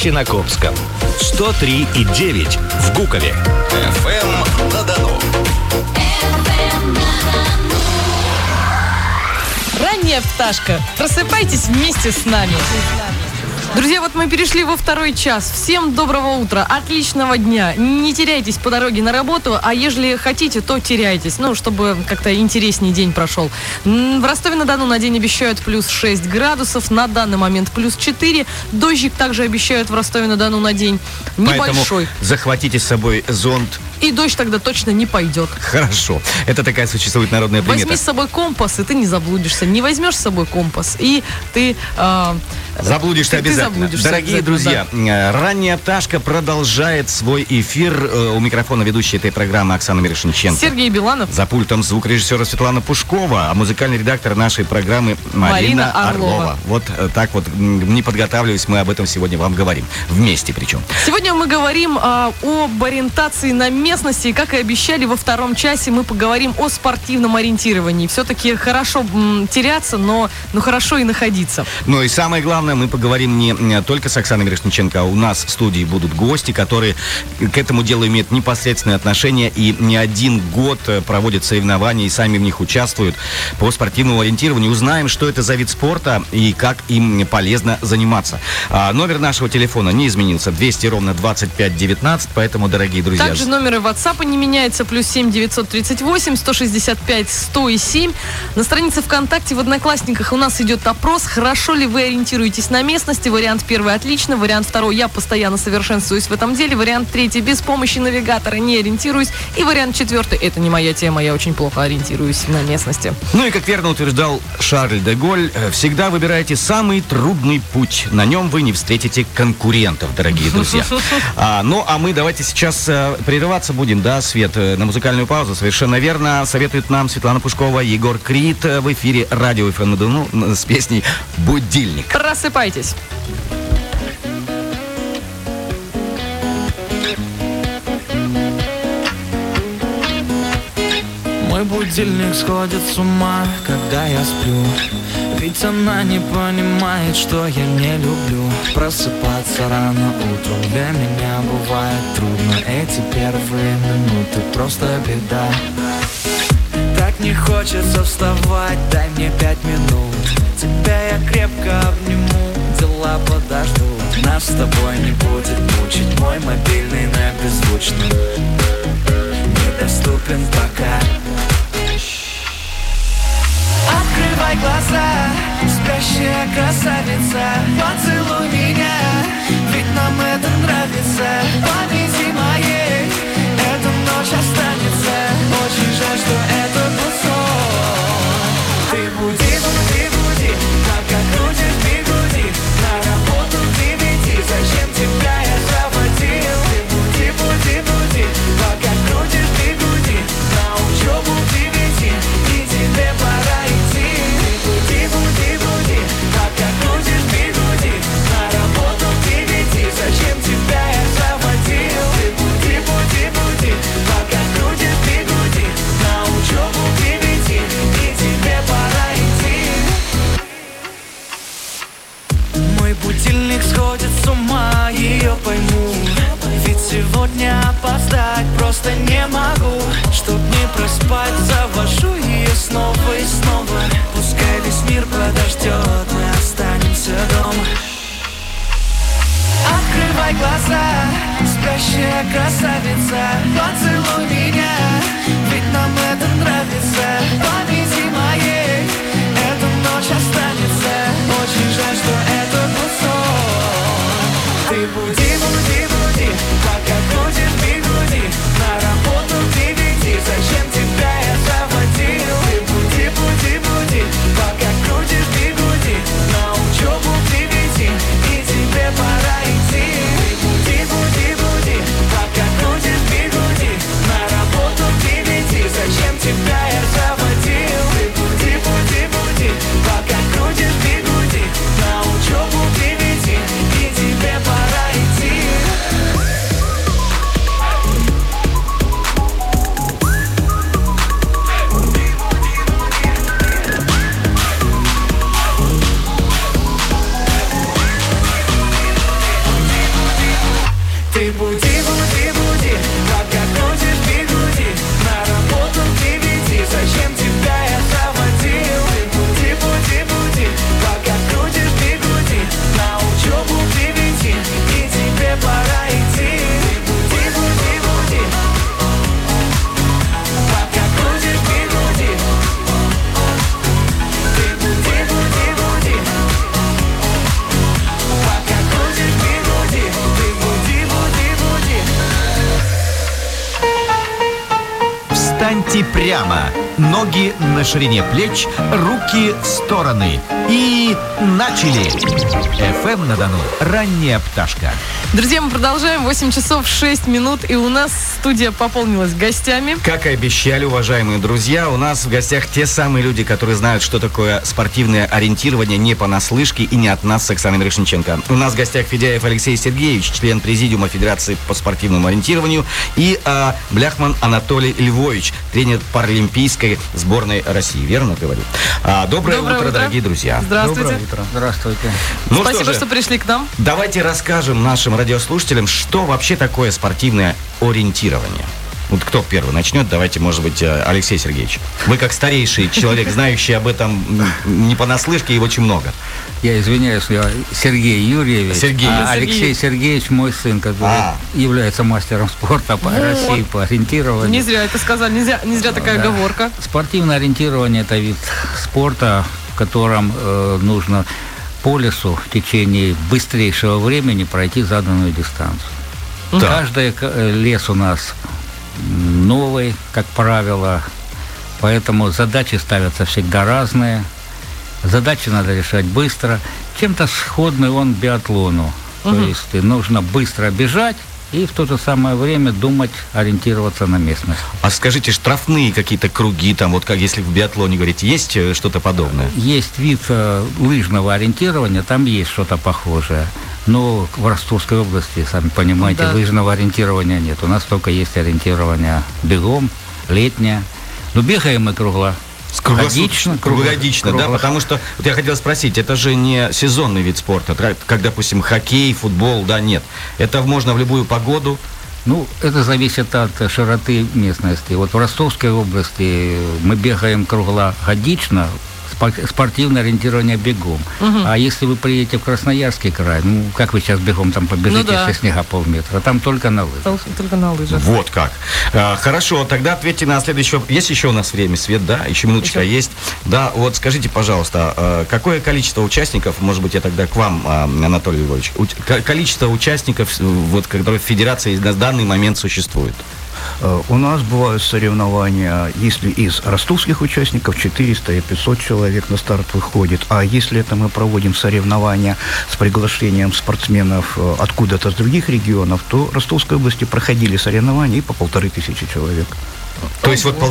Каменске-на-Копском, 103,9 в Гукове. FM на Дону. Ранняя пташка. Просыпайтесь вместе с нами. Друзья, вот мы перешли во второй час. Всем доброго утра, отличного дня. Не теряйтесь по дороге на работу, а ежели хотите, то теряйтесь. Чтобы как-то интереснее день прошел. В Ростове-на-Дону на день обещают плюс 6 градусов, на данный момент плюс 4. Дождик также обещают в Ростове-на-Дону на день. Небольшой. Поэтому захватите с собой зонт. И дождь тогда точно не пойдет. Хорошо. Это такая существует народная примета. Возьми с собой компас, и ты не заблудишься. Не возьмешь с собой компас, и ты... Заблудишься обязательно. Дорогие друзья, да. «Ранняя пташка» продолжает свой эфир. У микрофона ведущая этой программы Оксана Мирошниченко. Сергей Биланов. За пультом звукорежиссера Светлана Пушкова, а музыкальный редактор нашей программы Марина Орлова. Вот так вот, не подготавливаясь, мы об этом сегодня вам говорим. Вместе причем. Сегодня мы говорим об ориентации на местности. И, как и обещали, во втором часе мы поговорим о спортивном ориентировании. Все-таки хорошо теряться, но хорошо и находиться. Ну и самое главное, мы поговорим не только с Оксаной Мирошниченко, а у нас в студии будут гости, которые к этому делу имеют непосредственное отношение и не один год проводят соревнования и сами в них участвуют по спортивному ориентированию. Узнаем, что это за вид спорта и как им полезно заниматься. Номер нашего телефона не изменился, 200-25-19, поэтому, дорогие друзья... Также номеры WhatsApp не меняются, плюс 7 938 165 107. На странице ВКонтакте, в Одноклассниках у нас идет опрос, хорошо ли вы ориентируетесь на местности. Вариант первый — отлично. Вариант второй — я постоянно совершенствуюсь в этом деле. Вариант третий — без помощи навигатора не ориентируюсь. И вариант четвертый — это не моя тема, я очень плохо ориентируюсь на местности. Ну и, как верно утверждал Шарль де Голль, всегда выбирайте самый трудный путь. На нем вы не встретите конкурентов, дорогие друзья. Ну, а мы давайте сейчас прерываться будем, да, Свет, на музыкальную паузу. Совершенно верно. Советует нам Светлана Пушкова, Егор Крид в эфире радио FM на Дону с песней «Будильник». Просыпайтесь. Мой будильник сходит с ума, когда я сплю. Ведь она не понимает, что я не люблю просыпаться рано утром. Для меня бывает трудно. Эти первые минуты просто беда. Так не хочется вставать, дай мне 5 минут. Тебя я крепко обниму, дела подождут. Нас с тобой не будет мучить мой мобильный на беззвучном. Недоступен пока. Открывай глаза, спящая красавица, поцелуй меня, ведь нам это нравится. Памяти моей эта ночь останется. Очень жаль, что это был сон. Ты буди, буди, буди, пока крутишь бигуди. На работу к 9, зачем тебя я заводил? Ты буди, буди, буди, пока крутишь бигуди. На учебу к 9, и тебе пора идти. Ты буди, буди, буди, пока крутишь бигуди. На работу к 9, зачем тебя я заводил? Ты буди, буди, буди, пока крутишь бигуди. На учебу к 9, и тебе пора идти. Мой будильник сходит с ума, ее пойму. Ведь сегодня опоздать просто не могу. Чтоб не проспать, завожу ее снова и снова. Пускай весь мир подождет, мы останемся дома. Открывай глаза, спящая красавица, поцелуй меня, ведь нам это нравится. Памяти моей эта ночь останется. Очень жаль, что это был сон. Ты буди, буди, буди, пока крутишь бигуди. На работу к 9, зачем тебя я заводил? Ты буди, буди, буди, пока крутишь бигуди. На учебу к 9, и тебе пора идти. Ты буди, буди, буди, пока крутишь бигуди. На работу к 9, зачем тебя я заводил? Ты буди, буди, буди, пока крутишь бигуди. На учебу к 9, и тебе пора идти. Ты буди, буди, буди, пока крутишь бигуди. На работу к 9, зачем тебя я заводил? Ты буди, буди, буди, пока крутишь бигуди. На учебу к 9, и тебе пора идти. Ты буди, буди, буди, пока крутишь бигуди. Ты буди, буди, буди, пока крутишь бигуди. Ты буди, буди, буди. Встаньте прямо, ноги на ширине плеч, руки в стороны. И начали. ФМ на Дону. Ранняя пташка. Друзья, мы продолжаем. 8 часов 6 минут. И у нас студия пополнилась гостями. Как и обещали, уважаемые друзья, у нас в гостях те самые люди, которые знают, что такое спортивное ориентирование не понаслышке и не от нас с Оксаной Мирошниченко. У нас в гостях Федяев Алексей Сергеевич, член Президиума Федерации по спортивному ориентированию, и Бляхман Анатолий Львович, тренер паралимпийской сборной России. Верно говорю? Доброе утро, дорогие друзья. Здравствуйте. Доброе утро. Здравствуйте. Ну Спасибо, же, что пришли к нам. давайте расскажем нашим радиослушателям, что вообще такое спортивное ориентирование. Вот кто первый начнет? Давайте, может быть, Алексей Сергеевич. Вы как старейший человек, знающий об этом не понаслышке, и очень много. Я извиняюсь, я Сергей Юрьевич. Сергей. Алексей Сергеевич мой сын, который является мастером спорта по России, по ориентированию. Не зря это сказали, не зря такая оговорка. Спортивное ориентирование – это вид спорта, в котором нужно по лесу в течение быстрейшего времени пройти заданную дистанцию. Каждый лес у нас новый, как правило, поэтому задачи ставятся всегда разные. Задачи надо решать быстро. Чем-то сходный он биатлону. То есть нужно быстро бежать и в то же самое время думать, ориентироваться на местность. А скажите, штрафные какие-то круги, там, вот как если в биатлоне говорите, есть что-то подобное? Есть вид лыжного ориентирования, там есть что-то похожее. Но в Ростовской области, сами понимаете, лыжного ориентирования нет. У нас только есть ориентирование бегом, летнее. Но бегаем мы Круглогодично, да, потому что, вот я хотел спросить, это же не сезонный вид спорта, как, допустим, хоккей, футбол, да, нет. Это можно в любую погоду. Ну, это зависит от широты местности. Вот в Ростовской области мы бегаем круглогодично, спортивное ориентирование бегом. А если вы приедете в Красноярский край, ну, как вы сейчас бегом там побежите, если снега полметра, там только на лыжах. Только на лыжах. Вот как. Хорошо, тогда ответьте на следующий вопрос. Есть еще у нас время, Свет, да? Еще минуточка есть. Да, вот скажите, пожалуйста, какое количество участников, может быть, я тогда к вам, Анатолий Львович, количество участников, вот, которые в Федерации на данный момент существует? У нас бывают соревнования, если из ростовских участников 400 и 500 человек на старт выходит, а если это мы проводим соревнования с приглашением спортсменов откуда-то с других регионов, то в Ростовской области проходили соревнования и по 1500 человек. То есть вот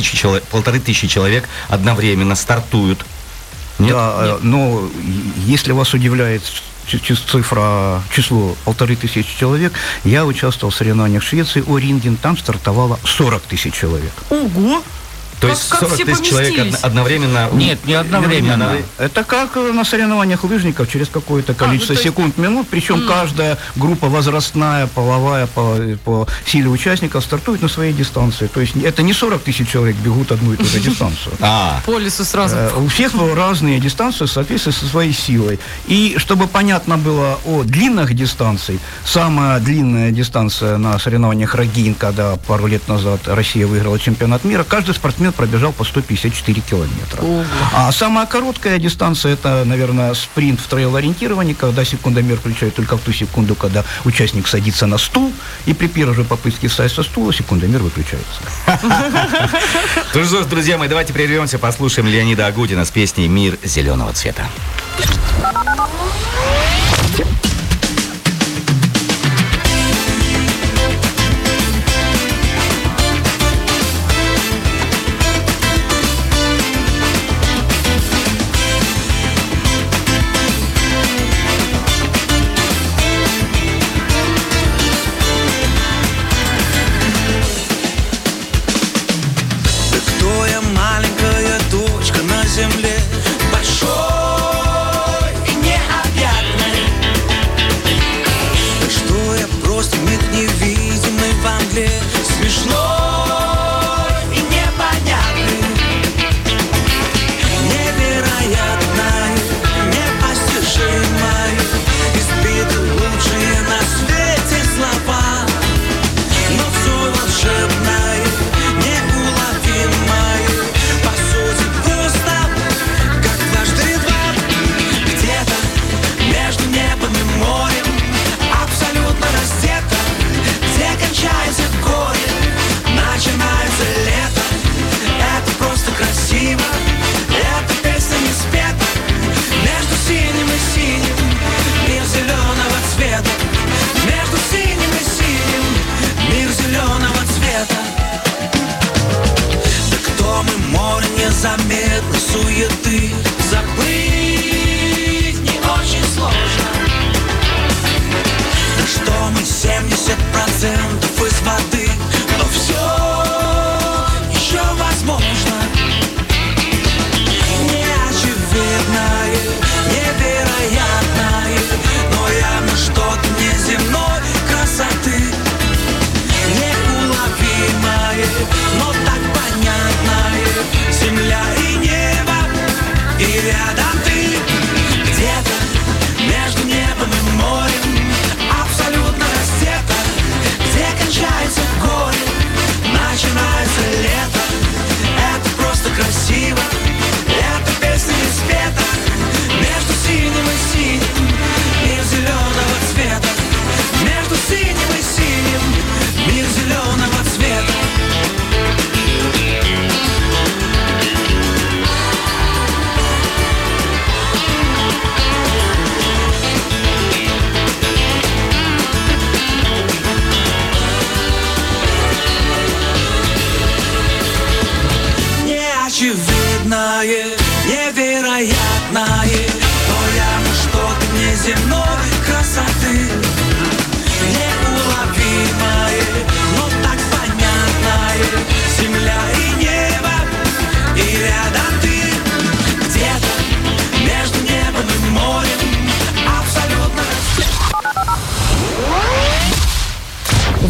1500 человек одновременно стартуют? Нет? Да, Нет. Но если вас удивляет число 1500 человек, я участвовал в соревнованиях в Швеции, О-Ринген, там стартовало 40 тысяч человек. Ого! То есть 40 тысяч человек одновременно? Нет, не одновременно. Это как на соревнованиях лыжников через какое-то количество секунд, минут, причем каждая группа возрастная, половая, по силе участников стартует на своей дистанции. То есть это не 40 тысяч человек бегут одну и ту же дистанцию. По лесу сразу. У всех разные дистанции в соответствии со своей силой. И чтобы понятно было о длинных дистанциях, самая длинная дистанция на соревнованиях Рогин, когда пару лет назад Россия выиграла чемпионат мира, каждый спортсмен пробежал по 154 километра. А самая короткая дистанция, это, наверное, спринт в трейл-ориентировании, когда секундомер включают только в ту секунду, когда участник садится на стул, и при первой же попытке встать со стула секундомер выключается. Ну что ж, друзья мои, давайте прервемся, послушаем Леонида Агутина с песней «Мир зеленого цвета». Большой и необъятный,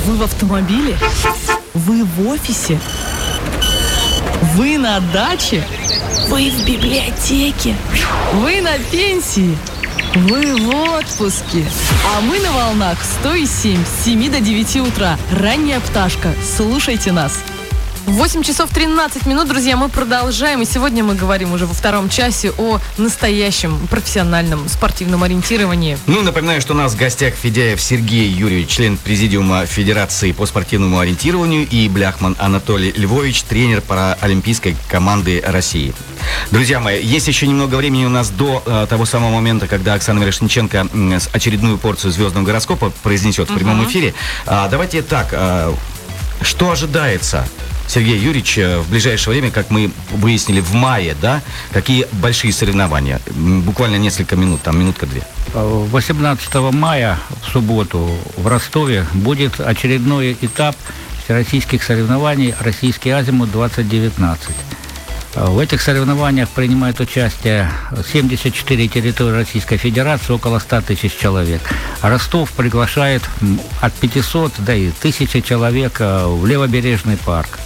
Вы в автомобиле? Вы в офисе? Вы на даче? Вы в библиотеке? Вы на пенсии? Вы в отпуске? А мы на волнах 107 с 7 до 9 утра. Ранняя пташка. Слушайте нас. 8 часов 13 минут, друзья, мы продолжаем. И сегодня мы говорим уже во втором часе о настоящем профессиональном спортивном ориентировании. Ну, напоминаю, что у нас в гостях Федяев Сергей Юрьевич, член Президиума Федерации по спортивному ориентированию, и Бляхман Анатолий Львович, тренер паралимпийской команды России. Друзья мои, есть еще немного времени у нас до того самого момента, когда Оксана Мирошниченко очередную порцию звездного гороскопа произнесет в прямом эфире. Давайте так, что ожидается, Сергей Юрьевич, в ближайшее время, как мы выяснили, в мае, да, какие большие соревнования? Буквально несколько минут, там минутка-две. 18 мая, в субботу, в Ростове будет очередной этап всероссийских соревнований «Российский Азимут-2019». В этих соревнованиях принимают участие 74 территории Российской Федерации, около 100 тысяч человек. Ростов приглашает от 500 до и 1000 человек в Левобережный парк.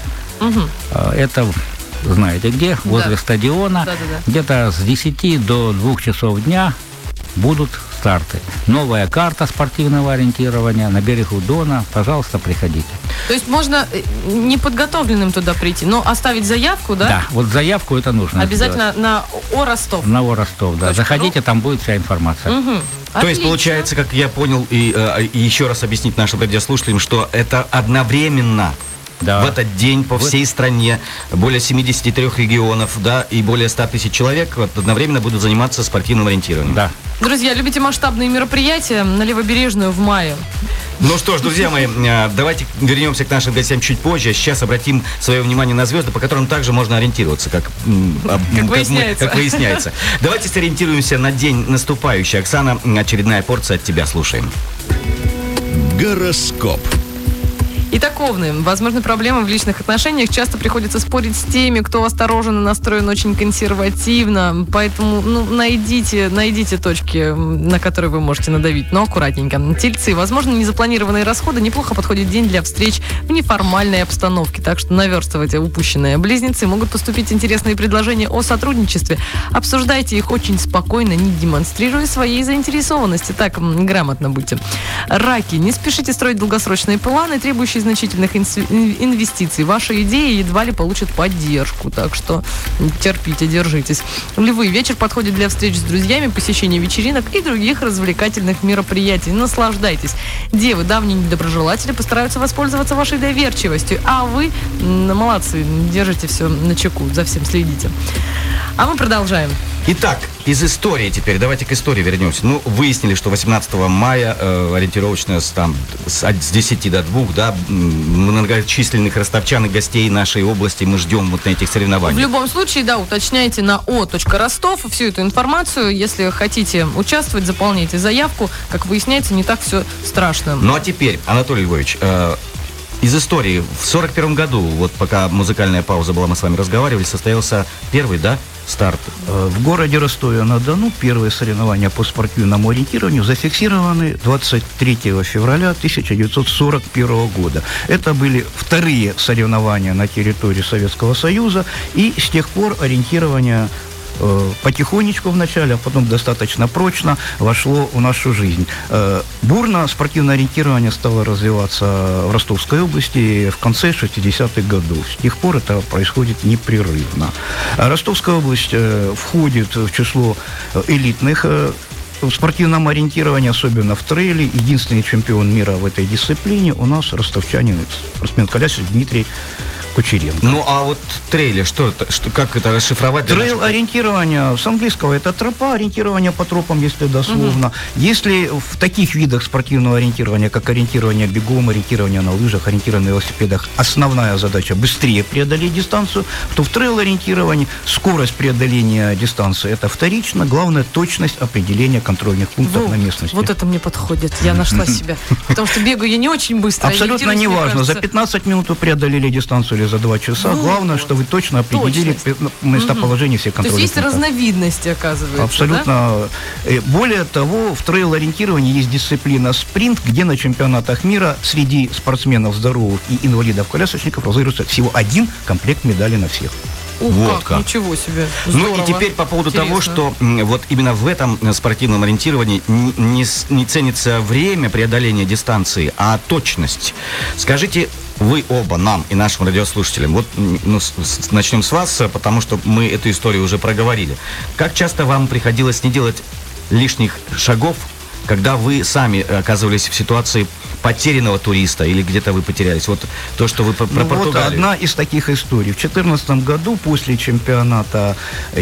Это, знаете где, возле стадиона. Где-то с 10 до 2 часов дня будут старты. Новая карта спортивного ориентирования на берегу Дона. Пожалуйста, приходите. То есть можно неподготовленным туда прийти, но оставить заявку, да? Да, вот заявку это нужно обязательно сделать. На ОРостов. На ОРостов, да. Заходите, там будет вся информация. То есть, получается, как я понял, и еще раз объяснить нашим радиослушателям, что это одновременно в этот день по всей стране более 73 регионов, да, и более 100 тысяч человек одновременно будут заниматься спортивным ориентированием. Да. Друзья, любите масштабные мероприятия на Левобережную в мае? Ну что ж, друзья мои, давайте вернемся к нашим гостям чуть позже. Сейчас обратим свое внимание на звезды, по которым также можно ориентироваться, как выясняется. Давайте сориентируемся на день наступающий. Оксана, очередная порция от тебя, слушаем. Гороскоп. Итак, Овны, возможны проблемы в личных отношениях. Часто приходится спорить с теми, кто осторожен и настроен очень консервативно. Поэтому найдите точки, на которые вы можете надавить, но аккуратненько. Тельцы, возможно, незапланированные расходы. Неплохо подходит день для встреч в неформальной обстановке. Так что наверстывайте упущенное. Близнецы, могут поступить интересные предложения о сотрудничестве. Обсуждайте их очень спокойно, не демонстрируя своей заинтересованности. Так, грамотно будьте. Раки, не спешите строить долгосрочные планы, требующие значительных инвестиций. Ваши идеи едва ли получат поддержку, так что терпите, держитесь. Львы, вечер подходит для встреч с друзьями, посещения вечеринок и других развлекательных мероприятий. Наслаждайтесь. Девы, давние недоброжелатели постараются воспользоваться вашей доверчивостью, а вы молодцы, держите все на чеку, за всем следите. А мы продолжаем. Итак, из истории теперь, давайте к истории вернемся. Ну, выяснили, что 18 мая ориентировочно с 10 до 2, да, многочисленных ростовчан и гостей нашей области мы ждем вот на этих соревнованиях. В любом случае, да, уточняйте на o.rostov всю эту информацию. Если хотите участвовать, заполняйте заявку. Как выясняется, не так все страшно. Ну, а теперь, Анатолий Львович, из истории. В 1941 году, вот пока музыкальная пауза была, мы с вами разговаривали, состоялся первый, да, старт? В городе Ростове-на-Дону первые соревнования по спортивному ориентированию зафиксированы 23 февраля 1941 года. Это были вторые соревнования на территории Советского Союза, и с тех пор ориентирование потихонечку вначале, а потом достаточно прочно вошло в нашу жизнь. Бурно спортивное ориентирование стало развиваться в Ростовской области в конце 60-х годов. С тех пор это происходит непрерывно. Ростовская область входит в число элитных в спортивном ориентировании, особенно в трейле. Единственный чемпион мира в этой дисциплине у нас ростовчанин, спортсмен-колясочник Дмитрий Кучеренко. Ну, а вот трейлер, что это, как это расшифровать? Трейл-ориентирование, с английского это тропа, ориентирование по тропам, если дословно. Если в таких видах спортивного ориентирования, как ориентирование бегом, ориентирование на лыжах, ориентирование на велосипедах, основная задача быстрее преодолеть дистанцию, то в трейл-ориентировании скорость преодоления дистанции это вторично, главное точность определения контрольных пунктов на местности. Вот это мне подходит, я нашла себя. Потому что бегаю я не очень быстро. Абсолютно неважно, за 15 минут вы преодолели дистанцию, сделали за 2 часа. Главное, что вы точно определили местоположение всех То контрольных есть есть пунктов. разновидности, оказывается, Абсолютно. Да? Более того, в трейл-ориентировании есть дисциплина спринт, где на чемпионатах мира среди спортсменов здоровых и инвалидов-колясочников разыгрывается всего 1 комплект медалей на всех. Вот как. Ничего себе. Здорово. Ну и теперь по поводу Интересно. того, что вот именно в этом спортивном ориентировании не ценится время преодоления дистанции, а точность. Скажите вы оба, нам и нашим радиослушателям, вот начнем с вас, потому что мы эту историю уже проговорили. Как часто вам приходилось не делать лишних шагов, когда вы сами оказывались в ситуации потерянного туриста или где-то вы потерялись? Вот то, что вы про Португалию. Вот одна из таких историй. В 2014 году после чемпионата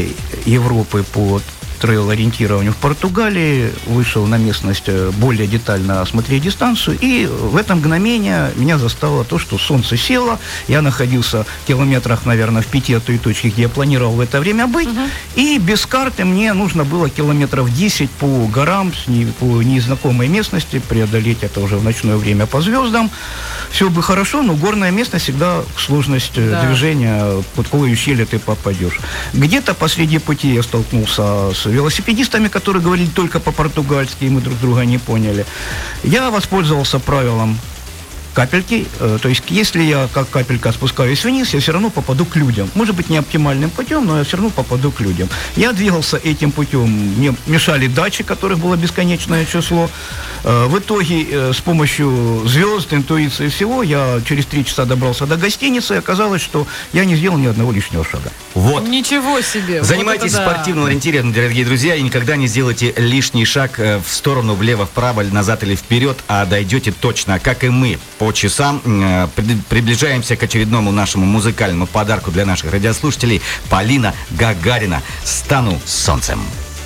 Европы по трейл-ориентированию в Португалии вышел на местность более детально осмотреть дистанцию, и в это мгновение меня застало то, что солнце село, я находился в километрах, наверное, в 5 от той точки, где я планировал в это время быть, и без карты мне нужно было километров 10 по горам, по незнакомой местности преодолеть это уже в ночное время по звездам. Все бы хорошо, но горная местность всегда сложность движения, под какую щель ты попадешь. Где-то посреди пути я столкнулся с велосипедистами, которые говорили только по-португальски, и мы друг друга не поняли. Я воспользовался правилом капельки, то есть если я как капелька спускаюсь вниз, я все равно попаду к людям. Может быть, не оптимальным путем, но я все равно попаду к людям. Я двигался этим путем, мне мешали дачи, которых было бесконечное число. В итоге с помощью звезд, интуиции и всего я через 3 часа добрался до гостиницы, и оказалось, что я не сделал ни одного лишнего шага. Вот. Ничего себе. Занимайтесь вот спортивным ориентированием, дорогие друзья, и никогда не сделайте лишний шаг в сторону, влево, вправо, назад или вперед, а дойдете точно, как и мы, по часам. Приближаемся к очередному нашему музыкальному подарку для наших радиослушателей. Полина Гагарина «Стану солнцем».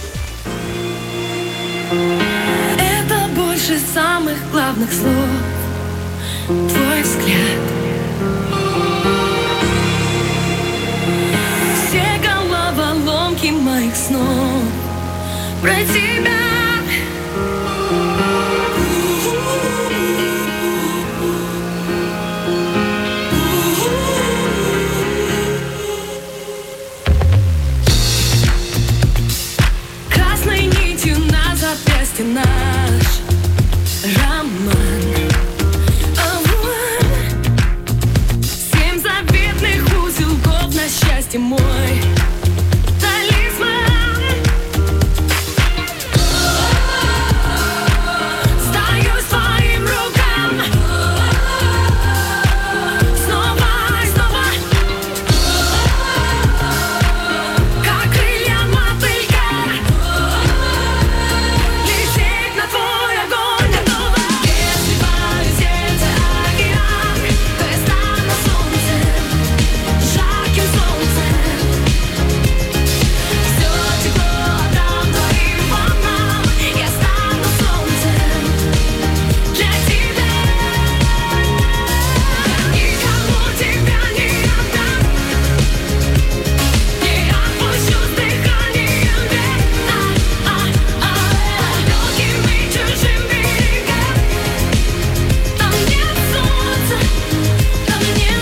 Это больше самых главных слов. Твой взгляд. Все головоломки моих снов про тебя. Красной нитью на запястье наш роман. 7 заветных узелков на счастье мой талисман. Сдаюсь твоим рукам снова и снова, как крылья мотылька, лететь на твой огонь готова. Если мое сердце океан, то я стану солнцем, жарким солнцем. Все тепло отдам твоим волнам, я стану солнцем для тебя. Никому тебя не отдам, не отпущу с дыханием ветра. Далеким и чужим берегам, там нет солнца, там нет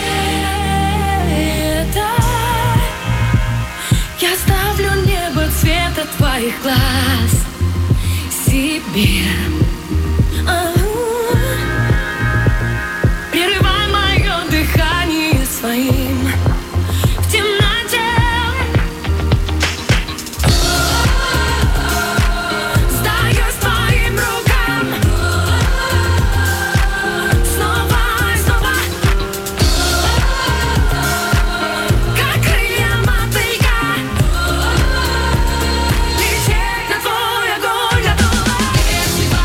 света. Я ставлю небо цвета твоих глаз себе. Прерывай мое дыхание своим в темноте. Сдаюсь твоим рукам снова и снова, как крылья мотылька, лететь на твой огонь готова. Если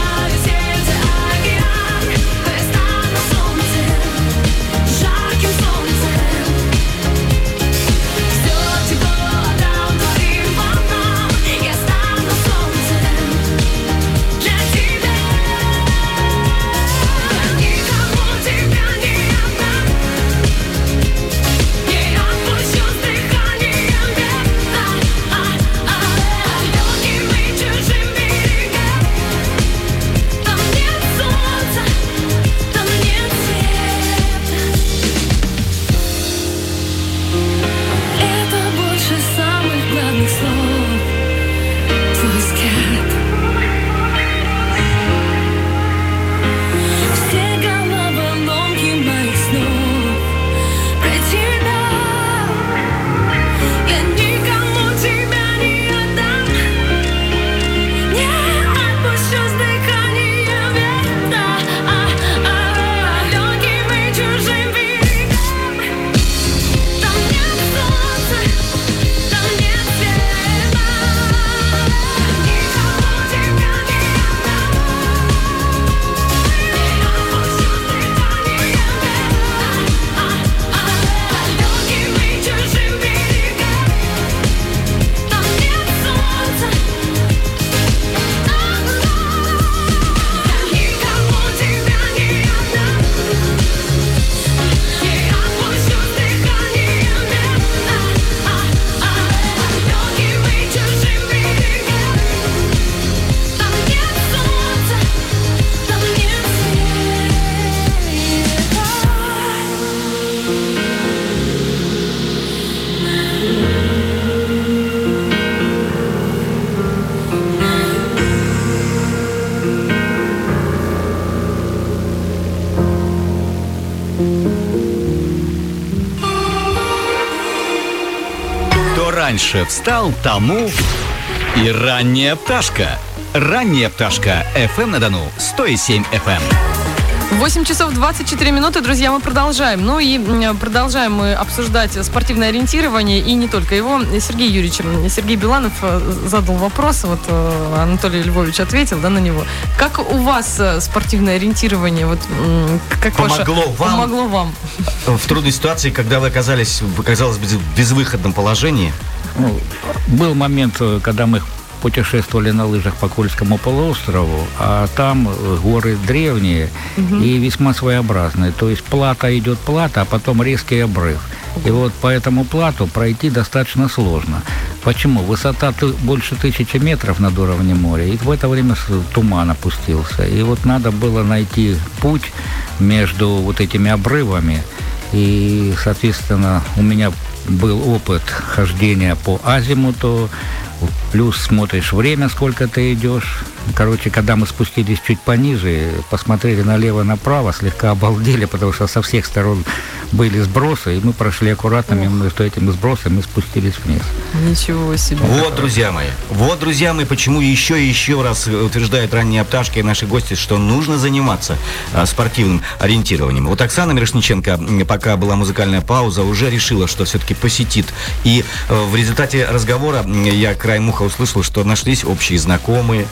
раньше встал, тому и ранняя пташка. Ранняя пташка. FM на Дону. 107 FM. 8 часов 24 минуты, друзья, мы продолжаем. Ну и продолжаем мы обсуждать спортивное ориентирование, и не только его. Сергей Юрьевич, Сергей Биланов задал вопрос, вот Анатолий Львович ответил, да, на него. Как у вас спортивное ориентирование, вот как помогло вам в трудной ситуации, когда вы оказались, казалось бы, в безвыходном положении? Ну, был момент, когда мы путешествовали на лыжах по Кольскому полуострову, а там горы древние и весьма своеобразные. То есть идет плата, а потом резкий обрыв. И вот по этому плату пройти достаточно сложно. Почему? Высота больше 1000 метров над уровнем моря, и в это время туман опустился. И вот надо было найти путь между вот этими обрывами. И, соответственно, у меня был опыт хождения по азимуту, плюс смотришь время, сколько ты идешь. Короче, когда мы спустились чуть пониже, посмотрели налево-направо, слегка обалдели, потому что со всех сторон были сбросы, и мы прошли аккуратно между этими сбросами и спустились вниз. Ничего себе. Вот, друзья мои, почему еще и еще раз утверждают ранняя пташка и наши гости, что нужно заниматься спортивным ориентированием. Вот Оксана Мирошниченко, пока была музыкальная пауза, уже решила, что все-таки посетит. И в результате разговора я краем уха услышал, что нашлись общие знакомые,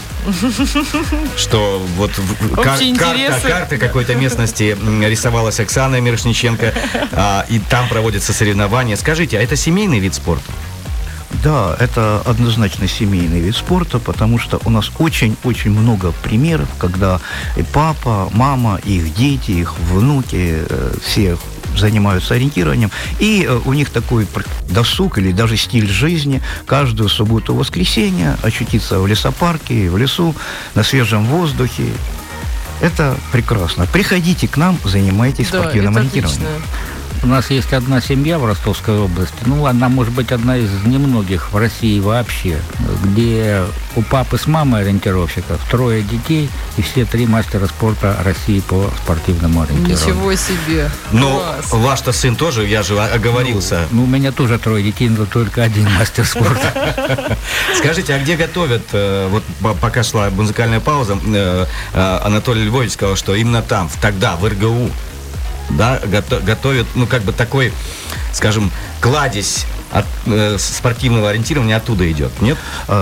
что вот карта какой-то местности рисовалась Оксана Мирошниченко, и там проводятся соревнования. Скажите, а это семейный вид спорта? Да, это однозначно семейный вид спорта, потому что у нас очень-очень много примеров, когда и папа, мама, их дети, их внуки, все занимаются ориентированием, и у них такой досуг или даже стиль жизни каждую субботу и воскресенье очутиться в лесопарке, в лесу, на свежем воздухе. Это прекрасно. Приходите к нам, занимайтесь спортивным ориентированием. У нас есть одна семья в Ростовской области, ну, она может быть одна из немногих в России вообще, где у папы с мамой ориентировщиков 3 детей, и все 3 мастера спорта России по спортивному ориентированию. Ничего себе! Ну, ваш-то сын тоже, я же оговорился. Ну, у меня тоже 3 детей, но только 1 мастер спорта. Скажите, а где готовят, вот пока шла музыкальная пауза, Анатолий Львович сказал, что именно там, тогда, в РГУ, да, готовят, ну, как бы такой, скажем, кладезь от спортивного ориентирования оттуда идет, нет?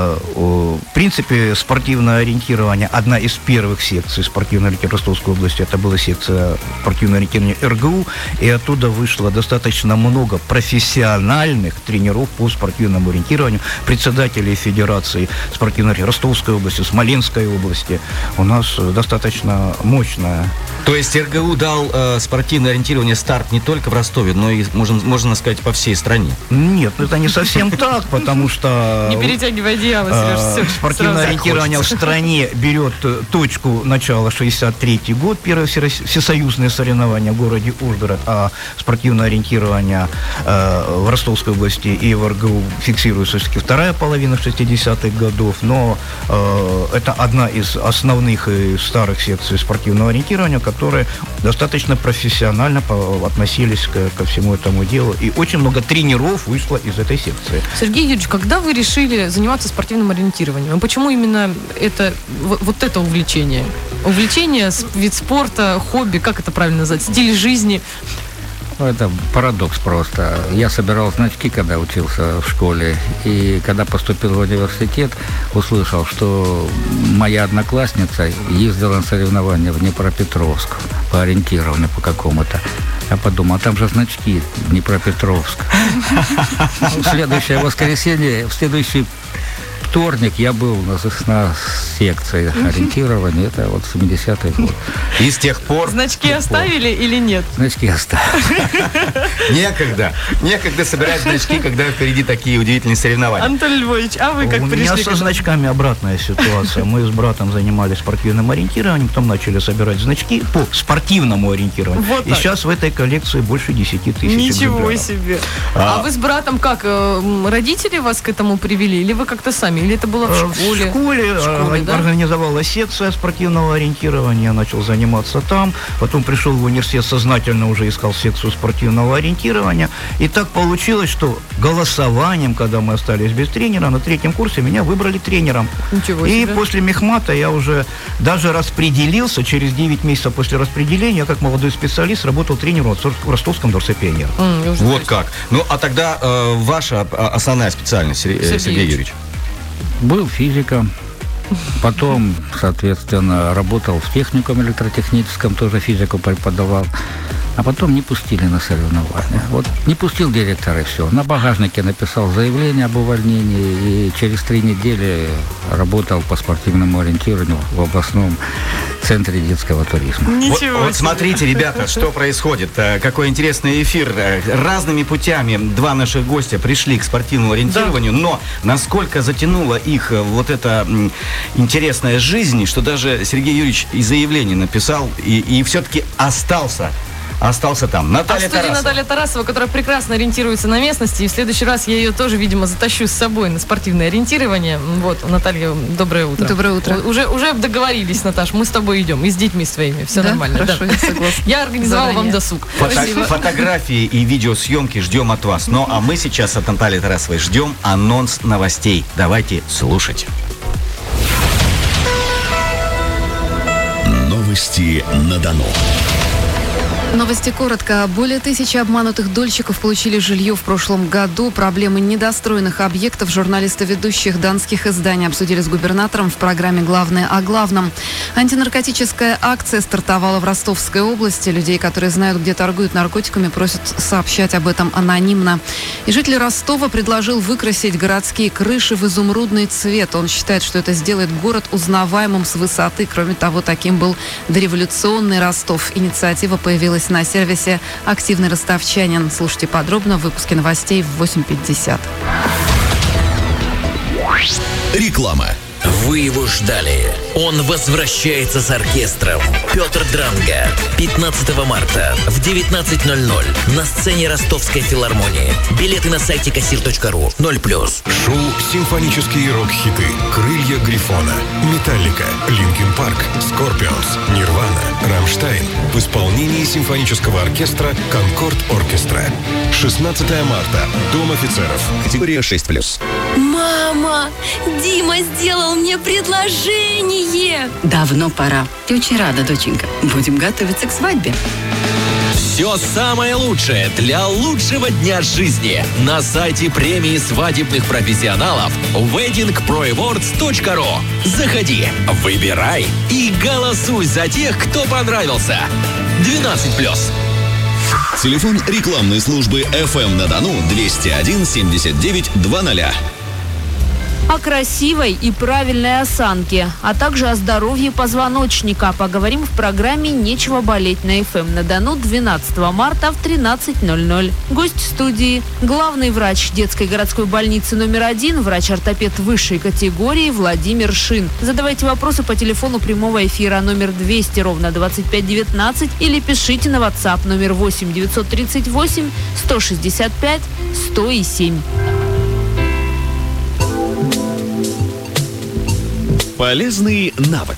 В принципе, спортивное ориентирование, одна из первых секций спортивного ориентирования Ростовской области, это была секция спортивного ориентирования РГУ, и оттуда вышло достаточно много профессиональных тренеров по спортивному ориентированию, председателей Федерации спортивного ориентирования Ростовской области, Смоленской области. У нас достаточно мощная. То есть РГУ дал спортивное ориентирование старт не только в Ростове, но и, можно сказать, по всей стране? Нет, это не совсем так, потому что... Не перетягивай одеяло, Сереж. Спортивное ориентирование в стране берет точку начала 63-й год, первое всесоюзное соревнование в городе Ужгород, а спортивное ориентирование в Ростовской области и в РГУ фиксируется все-таки вторая половина 60-х годов, но это одна из основных и старых секций спортивного ориентирования, которые достаточно профессионально относились ко всему этому делу, и очень много тренеров вышло из этой секции. Сергей Юрьевич, когда вы решили заниматься спортивным ориентированием? Почему именно это, вот это увлечение? Увлечение, вид спорта, хобби, как это правильно назвать? Стиль жизни? Это парадокс просто. Я собирал значки, когда учился в школе, и когда поступил в университет, услышал, что моя одноклассница ездила на соревнования в Днепропетровск по ориентированию по какому-то. Я подумал, а там же значки Днепропетровск. В следующее воскресенье, в следующий вторник я был на секции ориентирования, это вот 70-й год. И с тех пор... Значки оставили или нет? Значки оставили. Некогда собирать значки, когда впереди такие удивительные соревнования. Анатолий Львович, а вы как пришли? У меня со значками обратная ситуация. Мы с братом занимались спортивным ориентированием, потом начали собирать значки по спортивному ориентированию. Вот и сейчас в этой коллекции больше 10 тысяч экземпляров. Ничего себе. А вы с братом как? Родители вас к этому привели или вы как-то сами Или это было в школе? В школе, да? Организовалась секция спортивного ориентирования, я начал заниматься там, потом пришел в университет, сознательно уже искал секцию спортивного ориентирования, и так получилось, что голосованием, когда мы остались без тренера, на 3-м курсе меня выбрали тренером. Ничего и себе. после мехмата я уже даже распределился, через 9 месяцев после распределения, как молодой специалист, работал тренером в Ростовском Дворце пионеров. Вот как. Ну, а тогда ваша основная специальность, Сергей Юрьевич? Был физиком, потом, соответственно, работал в техникум электротехническом, тоже физику преподавал, а потом не пустили на соревнования. Вот не пустил директор, и все. На багажнике написал заявление об увольнении, и через 3 недели работал по спортивному ориентированию в областном центре детского туризма. Вот смотрите, ребята, что происходит. Какой интересный эфир. Разными путями 2 наших гостя пришли к спортивному ориентированию, но насколько затянула их вот эта интересная жизнь, что даже Сергей Юрьевич и заявление написал, и все-таки остался там. Наталья Тарасова. Наталья Тарасова, которая прекрасно ориентируется на местности, и в следующий раз я ее тоже, видимо, затащу с собой на спортивное ориентирование. Вот, Наталья, доброе утро. Доброе утро. Уже договорились, Наташ, мы с тобой идем, и с детьми своими, все нормально. Хорошо, я согласна. Я организовала вам досуг. Фотографии и видеосъемки ждем от вас. Ну, а мы сейчас от Натальи Тарасовой ждем анонс новостей. Давайте слушать. Новости на Дону. Новости коротко. Более 1000 обманутых дольщиков получили жилье в прошлом году. Проблемы недостроенных объектов журналисты ведущих донских изданий обсудили с губернатором в программе «Главное о главном». Антинаркотическая акция стартовала в Ростовской области. Людей, которые знают, где торгуют наркотиками, просят сообщать об этом анонимно. И житель Ростова предложил выкрасить городские крыши в изумрудный цвет. Он считает, что это сделает город узнаваемым с высоты. Кроме того, таким был дореволюционный Ростов. Инициатива появилась на сервисе «Активный ростовчанин». Слушайте подробно в выпуске новостей в 8:50. Реклама. Вы его ждали. Он возвращается с оркестром. Петр Дранга. 15 марта в 19:00 на сцене Ростовской филармонии. Билеты на сайте kassir.ru 0+. Шоу «Симфонические рок-хиты». «Крылья Грифона», «Металлика», «Линкин Парк», «Скорпионс», «Нирвана», «Рамштайн» в исполнении симфонического оркестра «Конкорд Оркестра». 16 марта. Дом офицеров. Категория 6+. Мама, Дима сделал мне предложение. Давно пора. Ты очень рада, доченька. Будем готовиться к свадьбе. Все самое лучшее для лучшего дня жизни на сайте премии свадебных профессионалов weddingproawards.ru. Заходи, выбирай и голосуй за тех, кто понравился. 12+. Телефон рекламной службы FM на Дону 201 79 00. О красивой и правильной осанке, а также о здоровье позвоночника поговорим в программе «Нечего болеть» на FM на Дону 12 марта в 13:00. Гость студии – главный врач детской городской больницы номер 1, врач-ортопед высшей категории Владимир Шин. Задавайте вопросы по телефону прямого эфира номер 200-25-19 или пишите на WhatsApp номер 8 938 165 107. Полезный навык.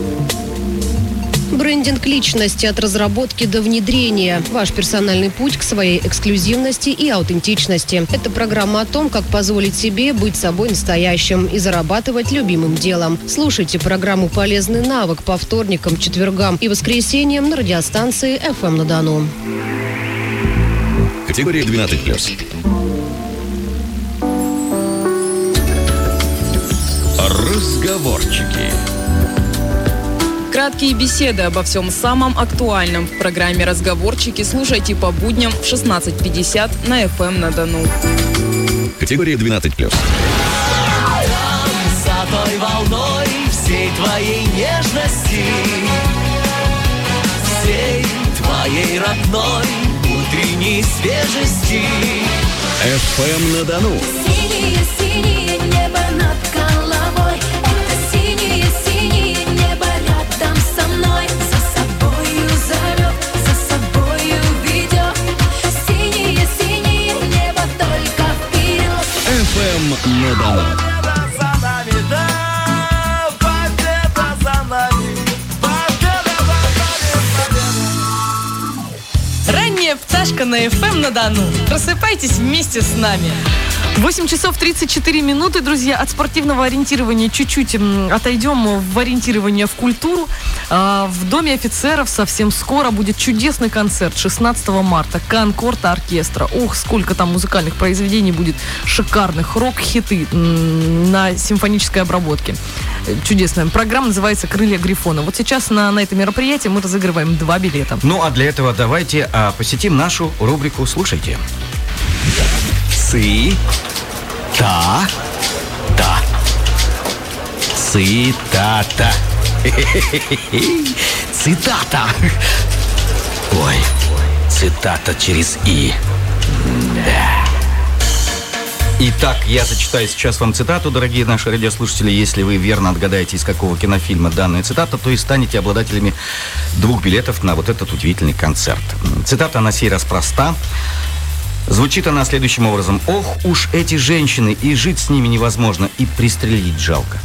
Брендинг личности от разработки до внедрения. Ваш персональный путь к своей эксклюзивности и аутентичности. Это программа о том, как позволить себе быть собой настоящим и зарабатывать любимым делом. Слушайте программу «Полезный навык» по вторникам, четвергам и воскресеньям на радиостанции FM на Дону. Категория 12+. Разговорчики. Краткие беседы обо всем самом актуальном. В программе «Разговорчики» слушайте по будням в 16:50 на FM на Дону. Категория 12+. За той волной всей твоей нежности, всей твоей родной утренней свежести. FM на Дону. Синее небо над головой. Это синее небо рядом со мной. За собою зовет, за собою ведет. Синее небо только вперед. FM на Дону. Пташка на FM на Дону. Просыпайтесь вместе с нами. 8 часов 34 минуты, друзья. От спортивного ориентирования чуть-чуть отойдем в ориентирование в культуру. В Доме офицеров совсем скоро будет чудесный концерт 16 марта. Конкорд оркестра. Ох, сколько там музыкальных произведений будет шикарных. Рок-хиты на симфонической обработке. Чудесная программа, называется «Крылья Грифона». Вот сейчас на это мероприятие мы разыгрываем 2 билета. Ну, а для этого давайте посетим нашу рубрику «Слушайте». Цитата. Цитата. Ой, цитата через «и». Да. Итак, я зачитаю сейчас вам цитату, дорогие наши радиослушатели. Если вы верно отгадаете, из какого кинофильма данная цитата, то и станете обладателями 2 билетов на вот этот удивительный концерт. Цитата на сей раз проста. Звучит она следующим образом. Ох уж эти женщины, и жить с ними невозможно, и пристрелить жалко.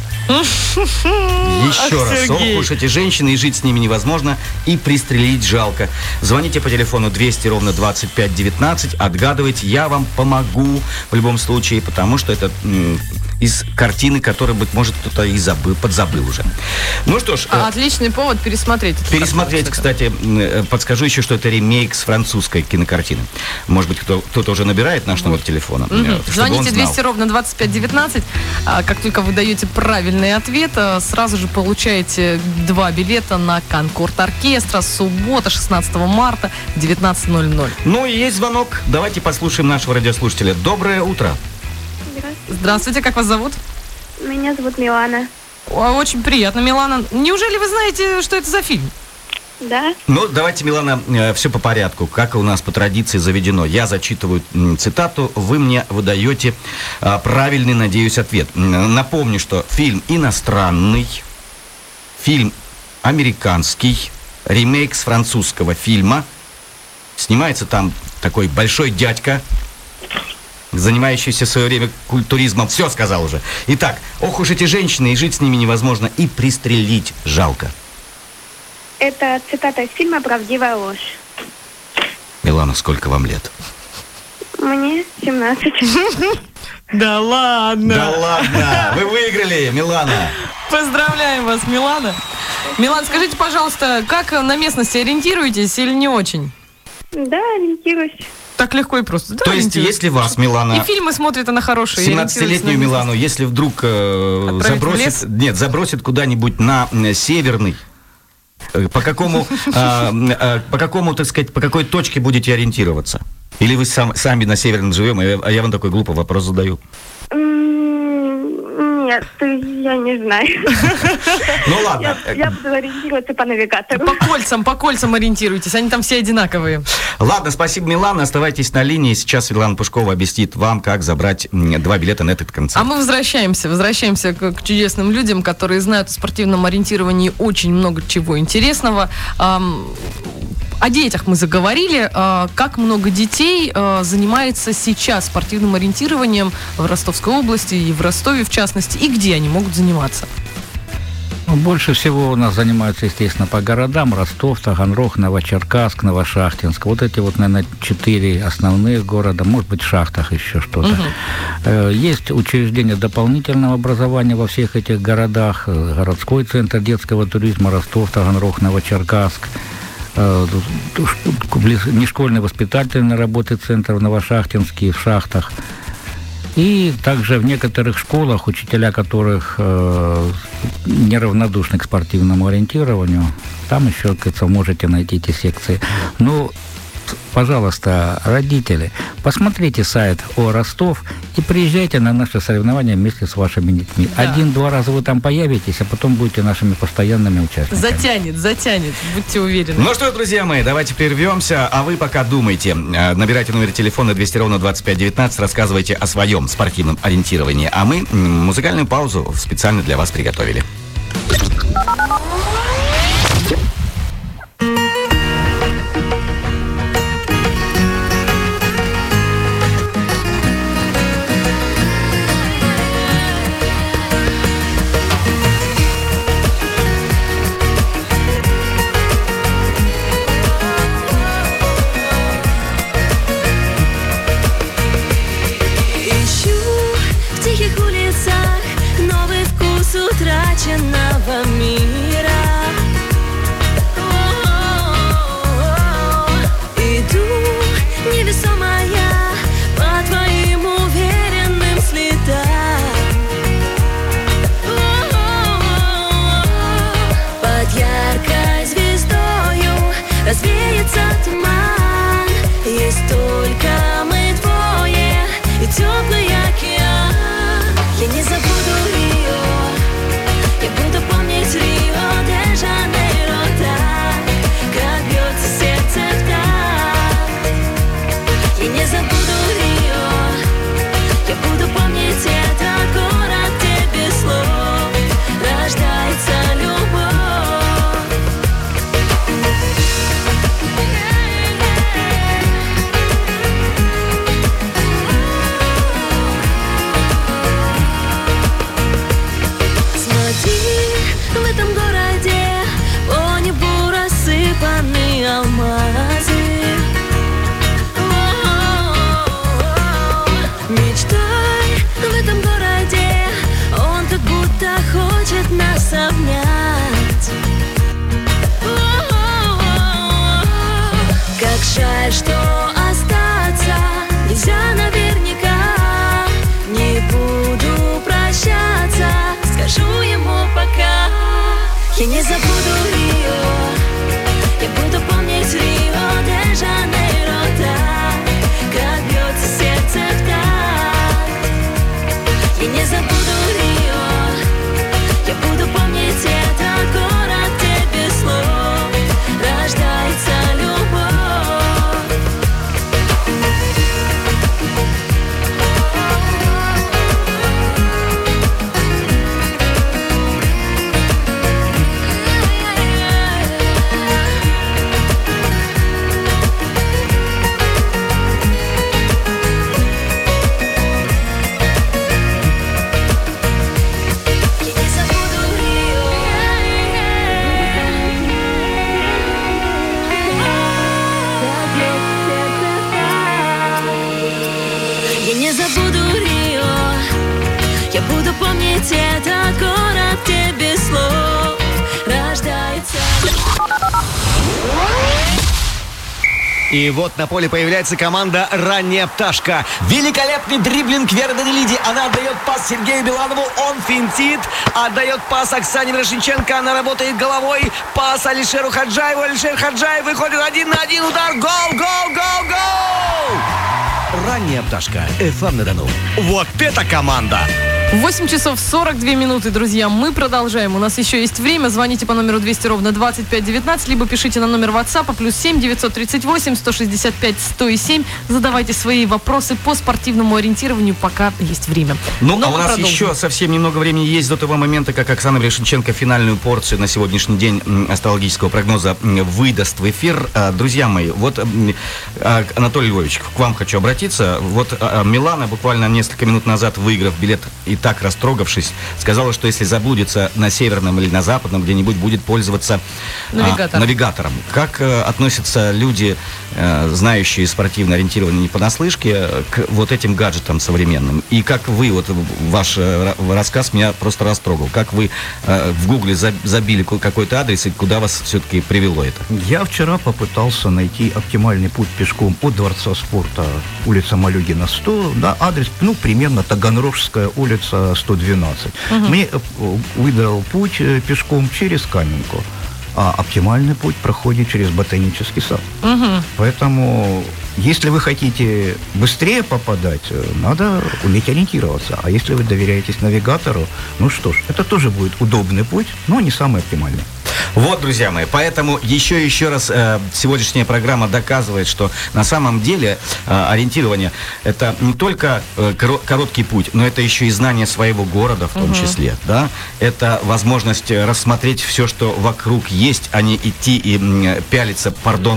Еще раз. Ох уж эти женщины, и жить с ними невозможно, и пристрелить жалко. Звоните по телефону 200-25-19, отгадывайте, я вам помогу в любом случае, потому что это из картины, которую, быть может, кто-то и подзабыл уже. Ну что ж. Отличный повод пересмотреть. Пересмотреть, кстати, подскажу еще, что это ремейк с французской кинокартины. Может быть, кто-то уже набирает наш номер телефона. Звоните 200-25-19. Как только вы даете правильный ответ, сразу же получаете 2 билета на Конкорд оркестра. Суббота, 16 марта, 19:00. Ну и есть звонок. Давайте послушаем нашего радиослушателя. Доброе утро. Здравствуйте, как вас зовут? Меня зовут Милана. Очень приятно, Милана. Неужели вы знаете, что это за фильм? Да. Ну, давайте, Милана, все по порядку. Как у нас по традиции заведено. Я зачитываю цитату, вы мне выдаете правильный, надеюсь, ответ. Напомню, что фильм иностранный, фильм американский, ремейк с французского фильма. Снимается там такой большой дядька, занимающийся в свое время культуризмом. Все сказал уже. Итак, ох уж эти женщины, и жить с ними невозможно, и пристрелить жалко. Это цитата из фильма «Правдивая ложь». Милана, сколько вам лет? Мне 17. Да ладно. Да ладно. Вы выиграли, Милана. Поздравляем вас, Милана. Милан, скажите, пожалуйста, как на местности, ориентируетесь или не очень? Да, ориентируюсь. Так легко и просто. Да, то есть, если вас, Милана... И фильмы смотрит она хорошие. 17-летнюю Милану, если вдруг забросит куда-нибудь на северный, по какому, так сказать, по какой точке будете ориентироваться? Или вы сами на северном живем, а я вам такой глупый вопрос задаю? Нет, я не знаю. Ну ладно. Я буду ориентироваться по навигатору. По кольцам ориентируйтесь, они там все одинаковые. Ладно, спасибо, Милана, оставайтесь на линии. Сейчас Светлана Пушкова объяснит вам, как забрать 2 билета на этот концерт. А мы возвращаемся к чудесным людям, которые знают о спортивном ориентировании очень много чего интересного. О детях мы заговорили. Как много детей занимается сейчас спортивным ориентированием в Ростовской области и в Ростове, в частности, и где они могут заниматься? Больше всего у нас занимаются, естественно, по городам: Ростов, Таганрог, Новочеркасск, Новошахтинск. Вот эти вот, наверное, 4 основных города, может быть, в Шахтах еще что-то. Есть учреждения дополнительного образования во всех этих городах. Городской центр детского туризма Ростов, Таганрог, Новочеркасск. Нешкольной воспитательной работы центр в Новошахтинске и в Шахтах. И также в некоторых школах, учителя которых неравнодушны к спортивному ориентированию, там еще, как говорится, можете найти эти секции. Ну, пожалуйста, родители, посмотрите сайт ООО «Ростов» и приезжайте на наши соревнования вместе с вашими детьми. Да. 1-2 раза вы там появитесь, а потом будете нашими постоянными участниками. Затянет, будьте уверены. Ну что, друзья мои, давайте прервемся, а вы пока думайте. Набирайте номер телефона 200-25-19, рассказывайте о своем спортивном ориентировании. А мы музыкальную паузу специально для вас приготовили. И вот на поле появляется команда «Ранняя пташка». Великолепный дриблинг Веры Данилиди. Она отдает пас Сергею Биланову. Он финтит. Отдает пас Оксане Мирошниченко. Она работает головой. Пас Алишеру Хаджаеву. Алишер Хаджаев выходит 1 на 1. Удар. Гол, гол, гол, гол! «Ранняя пташка». ФМ на Дону. Вот это команда! 8 часов 42 минуты, друзья. Мы продолжаем. У нас еще есть время. Звоните по номеру 200 ровно 2519, либо пишите на номер WhatsApp +7 938 165 107. Задавайте свои вопросы по спортивному ориентированию, пока есть время. Ну, а у нас еще совсем немного времени есть до того момента, как Оксана Мирошниченко финальную порцию на сегодняшний день астрологического прогноза выдаст в эфир. Друзья мои, вот, Анатолий Львович, к вам хочу обратиться. Вот Милана буквально несколько минут назад, выиграв билет и так растрогавшись, сказала, что если заблудится на северном или на западном где-нибудь, будет пользоваться навигатором. Как относятся люди, знающие спортивное ориентирование не понаслышке, к вот этим гаджетам современным? И как вы, вот ваш рассказ меня просто растрогал, как вы в Гугле забили какой-то адрес и куда вас все-таки привело это? Я вчера попытался найти оптимальный путь пешком от Дворца спорта, улица Малюгина 100, да, адрес, примерно Таганрожская улица 112. Мне выдал путь пешком через Каменку, а оптимальный путь проходит через Ботанический сад. Поэтому, если вы хотите быстрее попадать, надо уметь ориентироваться. А если вы доверяетесь навигатору, ну что ж, это тоже будет удобный путь, но не самый оптимальный. Вот, друзья мои, поэтому еще раз сегодняшняя программа доказывает, что на самом деле ориентирование – это не только короткий путь, но это еще и знание своего города в том числе, да? Это возможность рассмотреть все, что вокруг есть, а не идти и пялиться,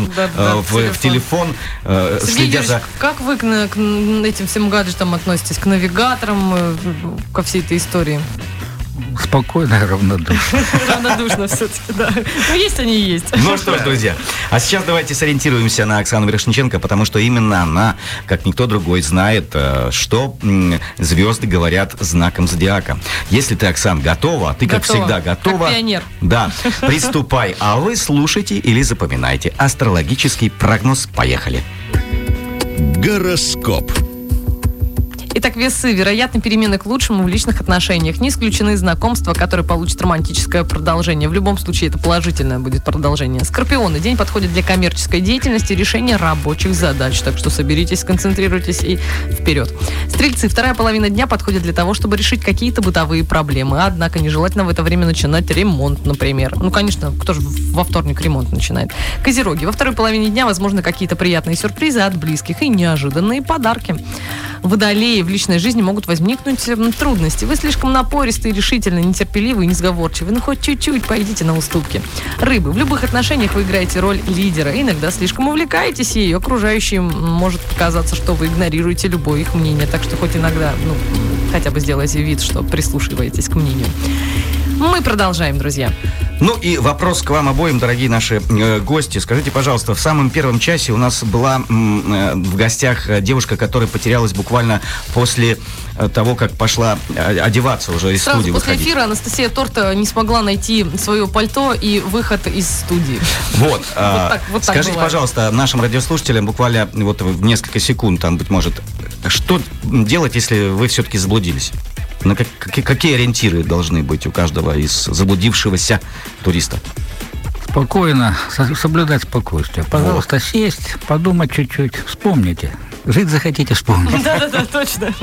в телефон, следя за... Как вы к этим всем гаджетам относитесь, к навигаторам, ко всей этой истории? Спокойно и равнодушно. Равнодушно все-таки, да. Ну, есть они и есть. Ну что ж, друзья, а сейчас давайте сориентируемся на Оксану Мирошниченко, потому что именно она, как никто другой, знает, что звезды говорят знаком зодиака. Если ты, Оксан, готова, ты, как всегда, готова. Как пионер. Да, приступай. А вы слушайте или запоминайте. Астрологический прогноз. Поехали. Гороскоп. Итак, весы. Вероятны перемены к лучшему в личных отношениях. Не исключены знакомства, которые получат романтическое продолжение. В любом случае, это положительное будет продолжение. Скорпионы. День подходит для коммерческой деятельности, решения рабочих задач. Так что соберитесь, сконцентрируйтесь и вперед. Стрельцы. Вторая половина дня подходит для того, чтобы решить какие-то бытовые проблемы. Однако нежелательно в это время начинать ремонт, например. Ну, конечно, кто же во вторник ремонт начинает? Козероги. Во второй половине дня возможны какие-то приятные сюрпризы от близких и неожиданные подарки. Водолеи. В личной жизни могут возникнуть трудности. Вы слишком напористый, решительный, нетерпеливый и несговорчивый. Ну, хоть чуть-чуть пойдите на уступки. Рыбы. В любых отношениях вы играете роль лидера. Иногда слишком увлекаетесь, и окружающим может показаться, что вы игнорируете любое их мнение. Так что хоть иногда, хотя бы сделайте вид, что прислушиваетесь к мнению. Мы продолжаем, друзья. Ну и вопрос к вам обоим, дорогие наши гости. Скажите, пожалуйста, в самом первом часе у нас была в гостях девушка, которая потерялась буквально после того, как пошла одеваться уже из студии. После эфира Анастасия Торта не смогла найти свое пальто и выход из студии. Вот. Вот скажите, бывает. Пожалуйста, нашим радиослушателям буквально вот в несколько секунд, там, быть может, что делать, если вы все-таки заблудились? На какие ориентиры должны быть у каждого из заблудившегося туриста? Спокойно, соблюдать спокойствие. Пожалуйста, сесть, подумать чуть-чуть, вспомните. Жить захотите, вспомнить. Да, точно.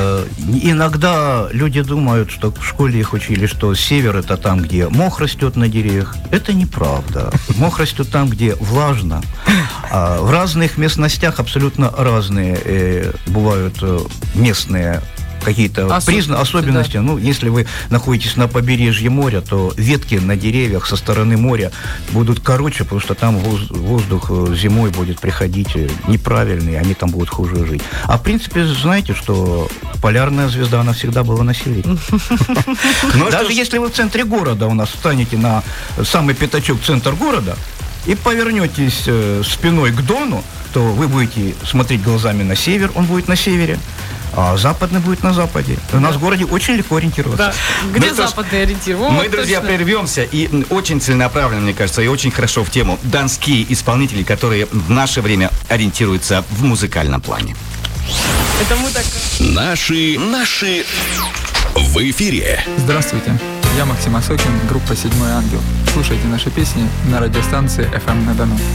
Иногда люди думают, что в школе их учили, что север — это там, где мох растет на деревьях. Это неправда. Мох растет там, где влажно. В разных местностях абсолютно разные бывают местные какие-то особенности. Да. Ну, если вы находитесь на побережье моря, то ветки на деревьях со стороны моря будут короче, потому что там воздух зимой будет приходить неправильный, они там будут хуже жить. А в принципе, знаете, что полярная звезда, она всегда была на севере. Даже если вы в центре города у нас встанете на самый пятачок, центр города, и повернетесь спиной к Дону, то вы будете смотреть глазами на север, он будет на севере. а западный будет на западе. У нас в городе очень легко ориентироваться. Да. Где западный ориентир? Мы, друзья, прервемся и очень целенаправленно, мне кажется, и очень хорошо в тему. Донские исполнители, которые в наше время ориентируются в музыкальном плане. Это мы так... Наши в эфире. Здравствуйте, я Максим Осокин, группа «Седьмой ангел». Слушайте наши песни на радиостанции FM на Дону.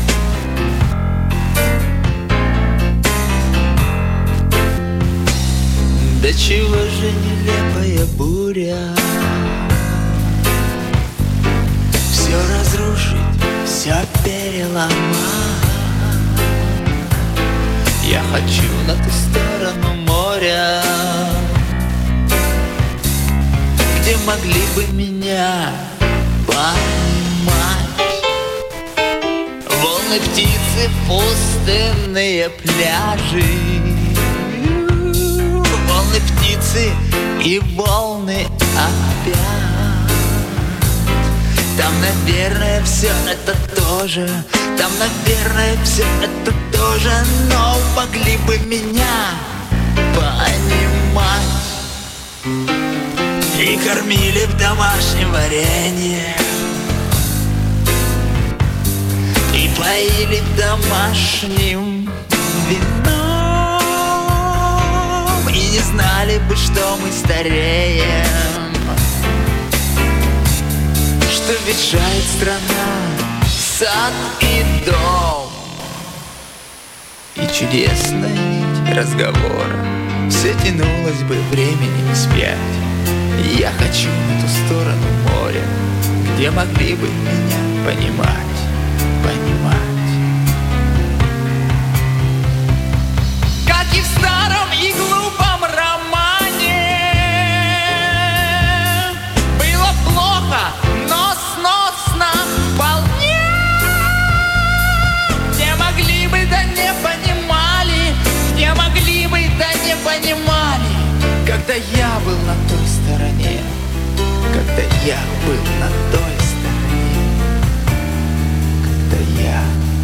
Да чего же нелепая буря, все разрушить, все переломать. Я хочу на ту сторону моря, где могли бы меня поймать. Волны, птицы, пустынные пляжи, волны, птицы и волны опять. Там, наверное, все это тоже, там, наверное, все это тоже, но могли бы меня понимать. И кормили в домашнем варенье, и поили домашним вином, и не знали бы, что мы стареем, что ветшает страна, сад и дом. И чудесная нить разговора все тянулось бы времени вспять. И я хочу на ту сторону моря, где могли бы меня понимать. Как и в старом и глупом романе, было плохо, но сносно вполне. Где могли бы, да не понимали, где могли бы, да не понимали, когда я был на той стороне, когда я был на той стороне, когда я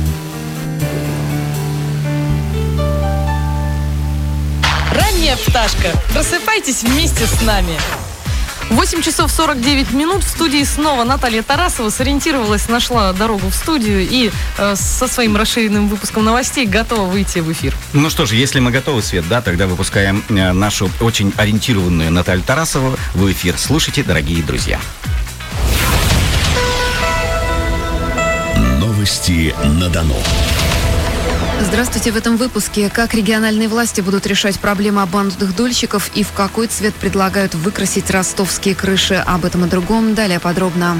Ранняя пташка. Просыпайтесь вместе с нами. 8 часов 49 минут. В студии снова Наталья Тарасова сориентировалась, нашла дорогу в студию и со своим расширенным выпуском новостей готова выйти в эфир. Ну что же, если мы готовы, Свет, да, тогда выпускаем нашу очень ориентированную Наталью Тарасову в эфир. Слушайте, дорогие друзья. Новости на Дону. Здравствуйте. В этом выпуске. Как региональные власти будут решать проблемы обманутых дольщиков и в какой цвет предлагают выкрасить ростовские крыши. Об этом и другом далее подробно.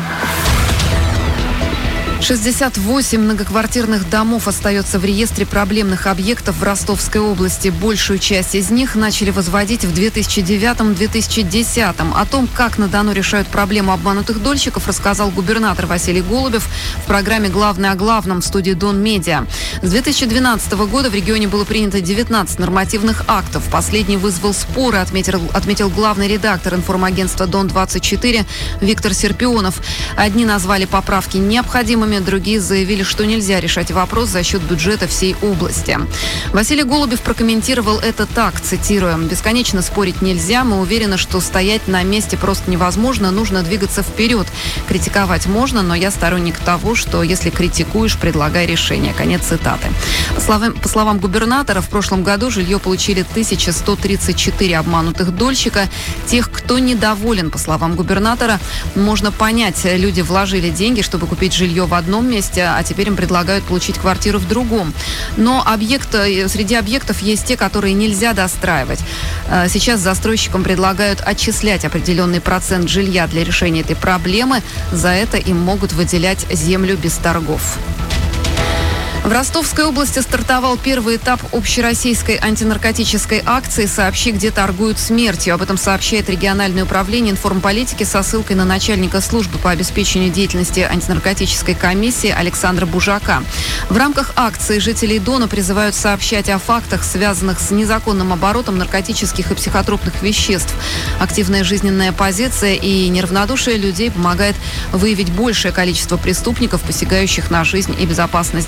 68 многоквартирных домов остается в реестре проблемных объектов в Ростовской области. Большую часть из них начали возводить в 2009-2010. О том, как на Дону решают проблему обманутых дольщиков, рассказал губернатор Василий Голубев в программе «Главное о главном» в студии Дон Медиа. С 2012 года в регионе было принято 19 нормативных актов. Последний вызвал споры, отметил главный редактор информагентства «Дон-24» Виктор Серпионов. Одни назвали поправки необходимыми, другие заявили, что нельзя решать вопрос за счет бюджета всей области. Василий Голубев прокомментировал это так, цитируем: «Бесконечно спорить нельзя. Мы уверены, что стоять на месте просто невозможно. Нужно двигаться вперед. Критиковать можно, но я сторонник того, что если критикуешь, предлагай решение». Конец цитаты. По словам губернатора, в прошлом году жилье получили 1134 обманутых дольщика. Тех, кто недоволен, по словам губернатора, можно понять. Люди вложили деньги, чтобы купить жилье в одном месте, а теперь им предлагают получить квартиру в другом. Но среди объектов есть те, которые нельзя достраивать. Сейчас застройщикам предлагают отчислять определенный процент жилья для решения этой проблемы. За это им могут выделять землю без торгов. В Ростовской области стартовал первый этап общероссийской антинаркотической акции «Сообщи, где торгуют смертью». Об этом сообщает региональное управление информполитики со ссылкой на начальника службы по обеспечению деятельности антинаркотической комиссии Александра Бужака. В рамках акции жителей Дона призывают сообщать о фактах, связанных с незаконным оборотом наркотических и психотропных веществ. Активная жизненная позиция и неравнодушие людей помогает выявить большее количество преступников, посягающих на жизнь и безопасность граждан.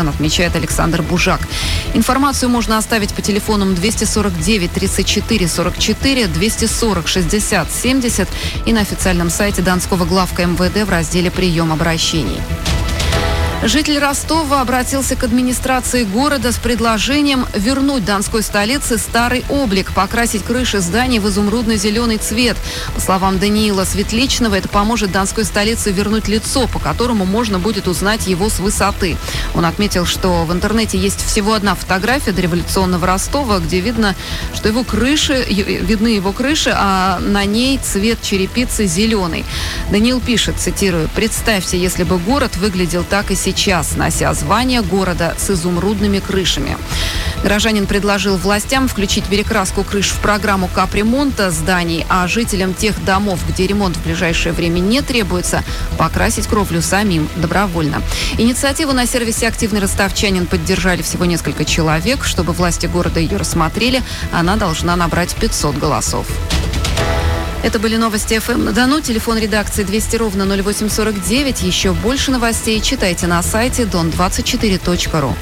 Вашингтон, отмечает Александр Бужак. Информацию можно оставить по телефонам 249 34 44, 240 60 70 и на официальном сайте Донского главка МВД в разделе «Прием обращений». Житель Ростова обратился к администрации города с предложением вернуть донской столице старый облик, покрасить крыши зданий в изумрудно-зеленый цвет. По словам Даниила Светличного, это поможет донской столице вернуть лицо, по которому можно будет узнать его с высоты. Он отметил, что в интернете есть всего одна фотография дореволюционного Ростова, где видно, что видны его крыши, а на ней цвет черепицы зеленый. Даниил пишет, цитирую: «Представьте, если бы город выглядел так и сейчас, нося звание города с изумрудными крышами». Горожанин предложил властям включить перекраску крыш в программу капремонта зданий, а жителям тех домов, где ремонт в ближайшее время не требуется, покрасить кровлю самим добровольно. Инициативу на сервисе «Активный ростовчанин» поддержали всего несколько человек. Чтобы власти города ее рассмотрели, она должна набрать 500 голосов. Это были новости ФМ на Дону. Телефон редакции 200-08-49. Еще больше новостей читайте на сайте don24.ru.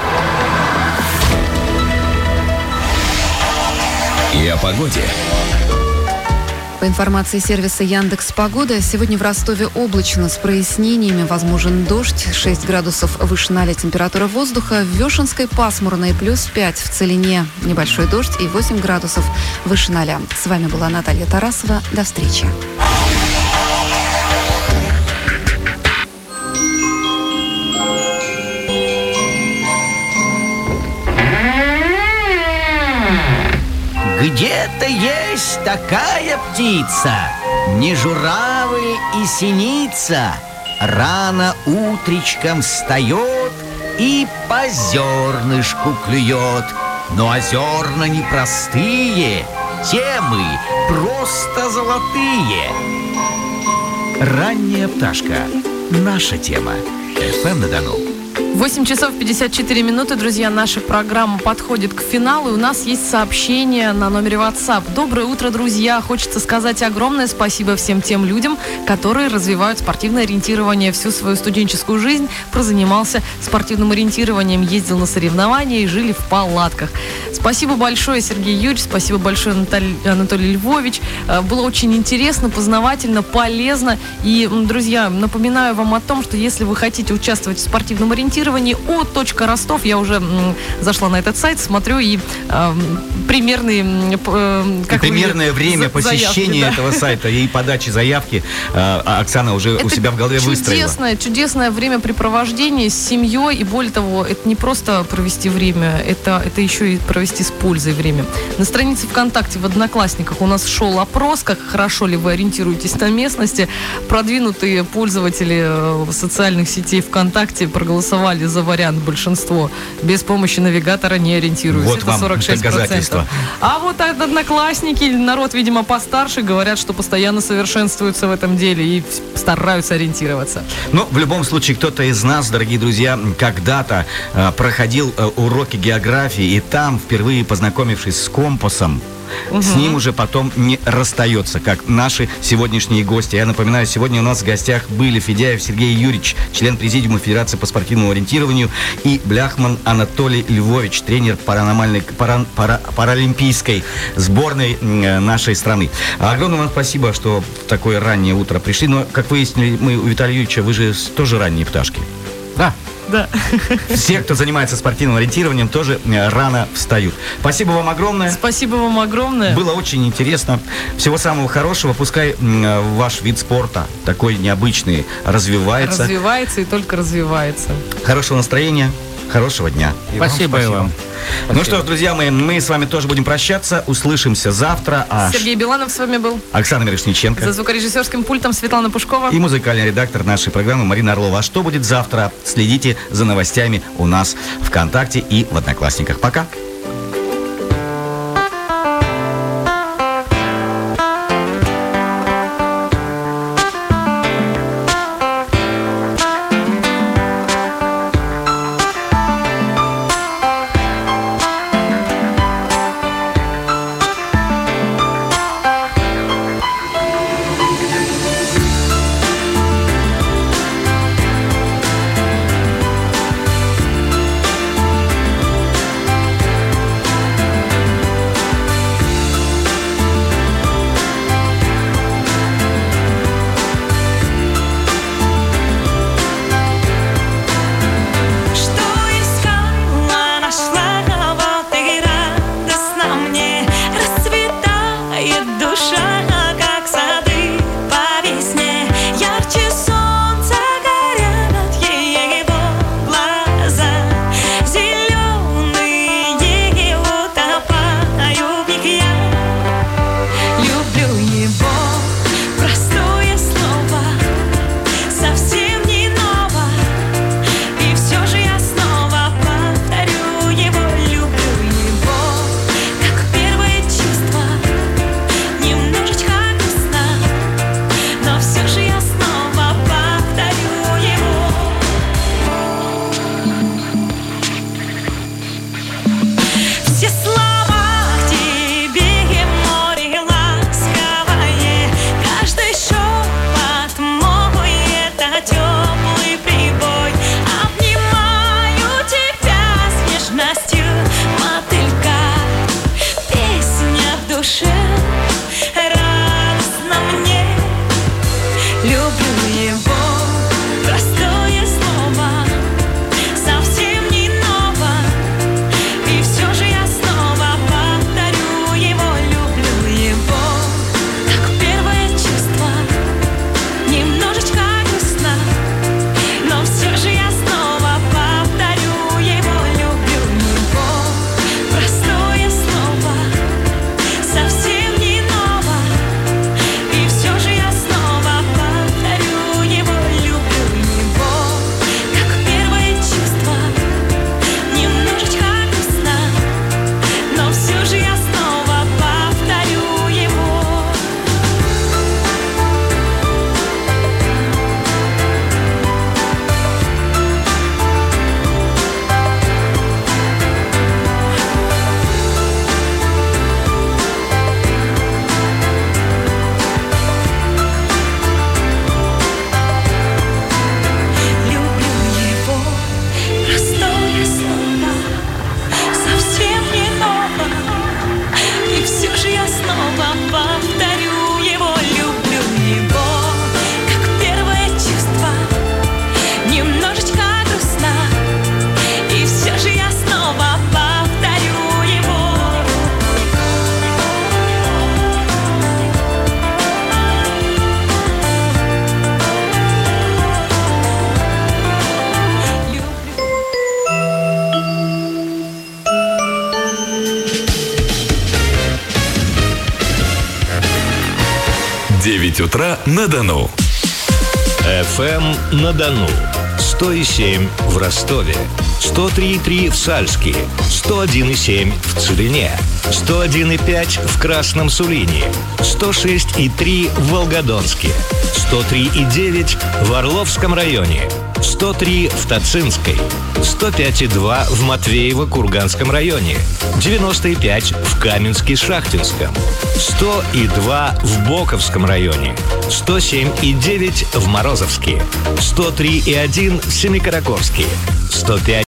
И о погоде. По информации сервиса Яндекс.Погода, сегодня в Ростове облачно с прояснениями, возможен дождь, 6 градусов выше 0 температура воздуха, в Вешенской пасмурно и +5, в Целине небольшой дождь и 8 градусов выше 0. С вами была Наталья Тарасова. До встречи. Где-то есть такая птица, не журавль и синица, рано утречком встает и по зернышку клюет. Но а зерна непростые, темы просто золотые. Ранняя пташка. Наша тема. ФМ на Дону. 8 часов 54 минуты, друзья, наша программа подходит к финалу. И у нас есть сообщение на номере WhatsApp. Доброе утро, друзья. Хочется сказать огромное спасибо всем тем людям, которые развивают спортивное ориентирование всю свою студенческую жизнь. Прозанимался спортивным ориентированием, ездил на соревнования и жили в палатках. Спасибо большое, Сергей Юрьевич, спасибо большое, Анатолий Львович. Было очень интересно, познавательно, полезно. И, друзья, напоминаю вам о том, что если вы хотите участвовать в спортивном ориентировании, @Ростов, я уже зашла на этот сайт, смотрю и примерное время посещения этого сайта и подачи заявки Оксана уже у себя в голове выстроила. Чудесное времяпрепровождение с семьей, и более того, это не просто провести время, это еще и провести с пользой время. На странице ВКонтакте, в Одноклассниках у нас шел опрос, как хорошо ли вы ориентируетесь на местности. Продвинутые пользователи социальных сетей ВКонтакте проголосовали за вариант большинство. Без помощи навигатора не ориентируюсь. Вот это вам 46%. доказательство. А вот Одноклассники, народ, видимо, постарше, говорят, что постоянно совершенствуются в этом деле и стараются ориентироваться. Но в любом случае, кто-то из нас, дорогие друзья, когда-то проходил уроки географии, и там, впервые познакомившись с компасом, с ним уже потом не расстается, как наши сегодняшние гости. Я напоминаю, сегодня у нас в гостях были Федяев Сергей Юрьевич, член президиума Федерации по спортивному ориентированию, и Бляхман Анатолий Львович, тренер паралимпийской сборной нашей страны. Огромное вам спасибо, что в такое раннее утро пришли. Но, как выяснили мы у Виталия Юрьевича, вы же тоже ранние пташки. Да. Да. Все, кто занимается спортивным ориентированием, тоже рано встают. Спасибо вам огромное. Спасибо вам огромное. Было очень интересно. Всего самого хорошего. Пускай ваш вид спорта такой необычный развивается. Развивается и только развивается. Хорошего настроения, хорошего дня. Спасибо и вам. Ну что ж, друзья мои, мы с вами тоже будем прощаться. Услышимся завтра. Сергей Биланов с вами был. Оксана Мирошниченко. За звукорежиссерским пультом Светлана Пушкова. И музыкальный редактор нашей программы Марина Орлова. А что будет завтра? Следите за новостями у нас ВКонтакте и в Одноклассниках. Пока. 9 утра на Дону. ФМ на Дону. 100,7 в Ростове, 103,3 в Сальске, 101,7 в Целине, 101,5 в Красном Сулине, 106,3 в Волгодонске, 103,9 в Орловском районе, 103 в Тацинской, 105,2 в Матвеево-Курганском районе, 95 в Каменске-Шахтинском, 100,2 в Боковском районе, 107,9 в Морозовске, 103,1 в Семикаракорске, 105